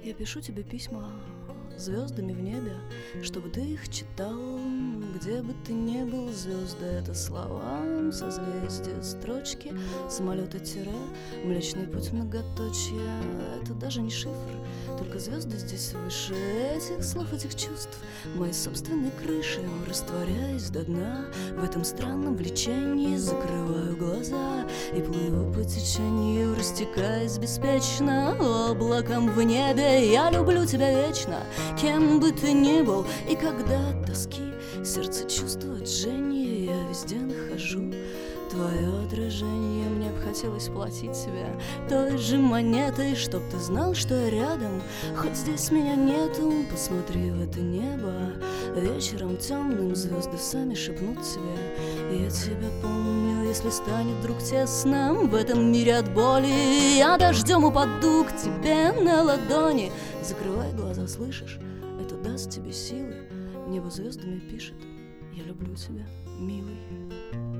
Я пишу тебе письма звездами в небе, чтобы ты их читал. Где бы ты ни был, звезды — это слова, созвездия, строчки, самолеты тире, Млечный путь многоточие. Это даже не шифр, только звезды здесь выше этих слов, этих чувств, моей собственной крыши. Растворяясь до дна в этом странном влечении, закрываю глаза и плыву по течению, растекаясь беспечно облаком в небе. Я люблю тебя вечно, кем бы ты ни был, и когда от тоски сердце чувствует жжение, я везде нахожу твое отражение. Мне б хотелось платить тебе той же монетой, чтоб ты знал, что я рядом, хоть здесь меня нету. Посмотри в это небо вечером темным, звезды сами шепнут тебе: я тебя помню. Если станет вдруг тесно в этом мире от боли, я дождем упаду к тебе на ладони. Закрывай глаза, слышишь? Это даст тебе силы. Небо звездами пишет: я люблю тебя, милый.